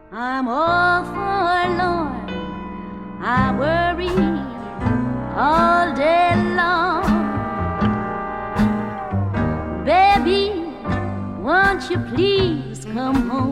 I'm all forlorn. I worry all day long. Baby, won't you please come home?